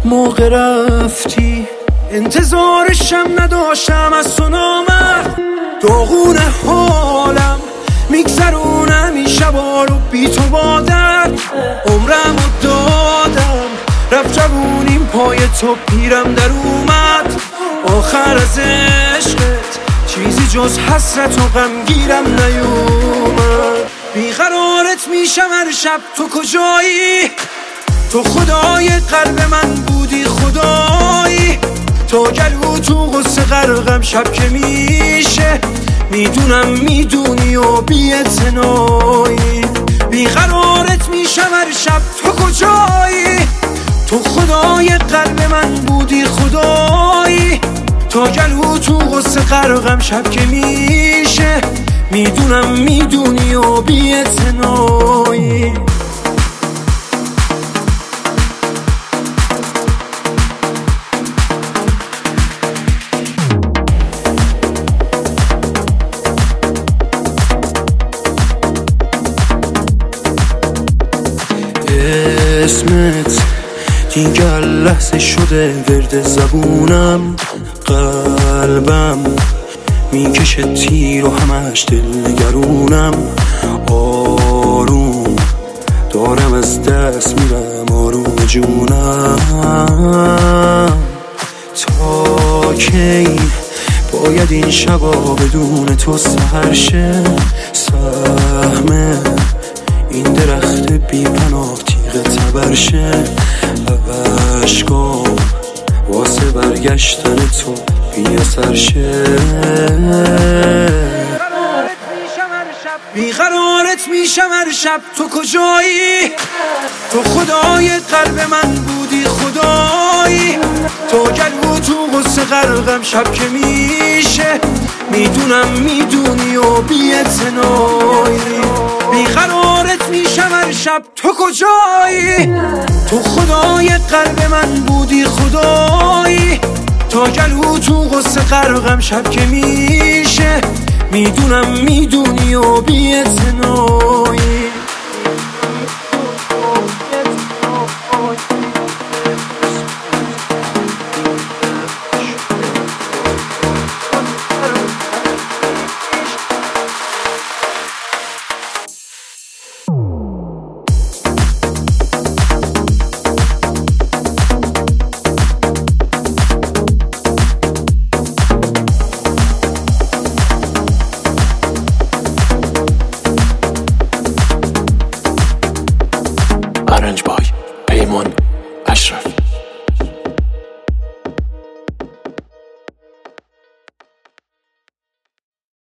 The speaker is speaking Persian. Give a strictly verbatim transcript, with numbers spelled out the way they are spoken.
موقع رفتی انتظارشم نداشتم، از تو نامرد داغون حالم میگذرونم این شبا رو بی تو با درد. عمرم رو دادم رفت جوونیم پای تو پیرم در اومد. آخر از عشقت چیزی جز حسرت و غم گیرم نیومد. بیقرارت میشم هر شب، تو کجایی؟ تو خدای قلب من بودی خدایی. تو گلو تو غصه غرقم شب که میشه، میدونم میدونی و بی‌اعتنایی. بیقرارت میشم هر شب، تو کجایی؟ تو خدای قلب من بودی خدایی. تا گلو تو غصه غرقم شب که میشه، میدونم میدونی و بی‌اعتنایی. اسمت دیگر لحظه شده ورد زبونم. قلبم میکشه تیر و همش دلنگرونم. آروم دارم از دست میرم آروم جونم. تا کی باید این شبا بدون تو سحر شه؟ سهم این درخت بی پناه تیغ تبرشه. عشقام واسه برگشتن تو بی اثر شه. بیقرارت میشم هر شب، تو کجایی؟ تو خدای قلب من بودی خدایی. تو گلو تو غصه غرقم شب که میشه، میدونم میدونی و بی‌اعتنایی. بیقرارت میشم هر شب، تو کجایی؟ تو خدای قلب من بودی خدایی. تا گلو تو غصه غرقم شب که میشه، میدونم میدونی و بی‌اعتنایی. آرنج بای پیمان اشرف.